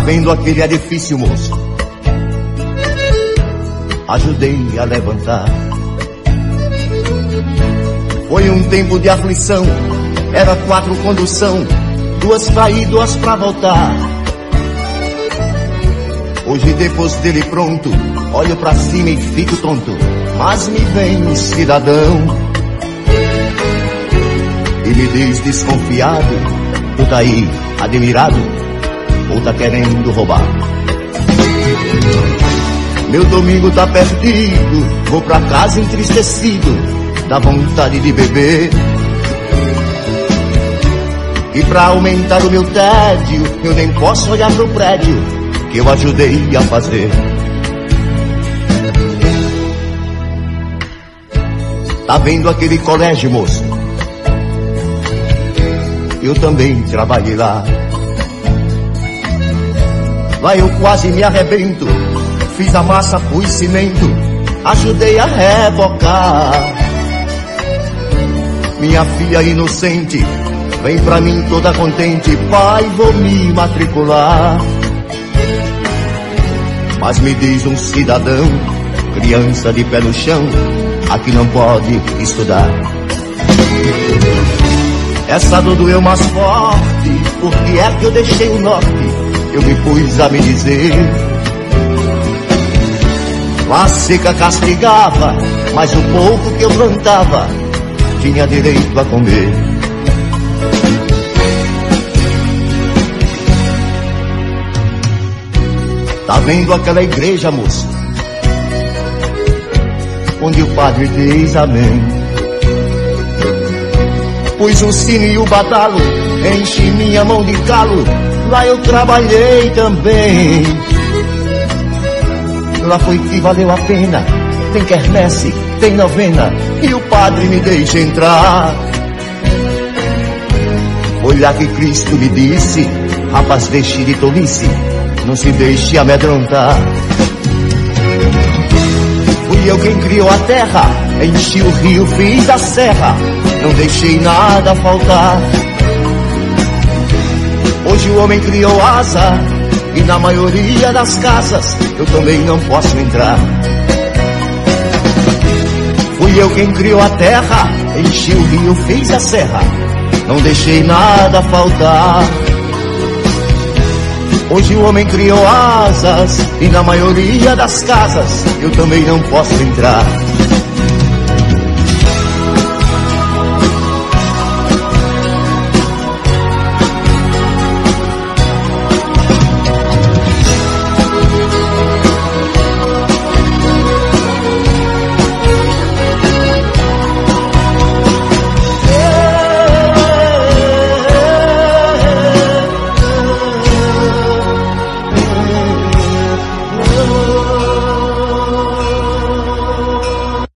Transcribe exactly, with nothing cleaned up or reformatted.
vendo aquele edifício, moço? Ajudei a levantar. Foi um tempo de aflição, era quatro condução, duas pra ir, duas pra voltar. Hoje depois dele pronto, olho pra cima e fico tonto, mas me vem um cidadão e me diz desconfiado: tu tá aí admirado ou tá querendo roubar? Meu domingo tá perdido, vou pra casa entristecido, dá vontade de beber. E pra aumentar o meu tédio, eu nem posso olhar pro prédio que eu ajudei a fazer. Tá vendo aquele colégio, moço? Eu também trabalhei lá. Lá eu quase me arrebento, fiz a massa, pus cimento, ajudei a rebocar. Minha filha inocente vem pra mim toda contente: pai, vou me matricular. Mas me diz um cidadão, criança de pé no chão, aqui não pode estudar. Essa dor doeu mais forte, porque é que eu deixei o norte, eu me pus a me dizer. A seca castigava, mas o pouco que eu plantava tinha direito a comer. Tá vendo aquela igreja, moço, onde o padre diz amém? Pus um sino e o badalo, enchi minha mão de calo, lá eu trabalhei também. Lá foi que valeu a pena, tem quermesse, tem novena, e o padre me deixa entrar. Foi lá que Cristo me disse: rapaz, deixe de tolice, não se deixe amedrontar. Fui eu quem criou a terra, enchi o rio, fiz a serra, não deixei nada faltar. Hoje o homem criou asa, e na maioria das casas eu também não posso entrar. Fui eu quem criou a terra, enchi o rio, fiz a serra, não deixei nada faltar. Hoje o homem criou asas, e na maioria das casas eu também não posso entrar.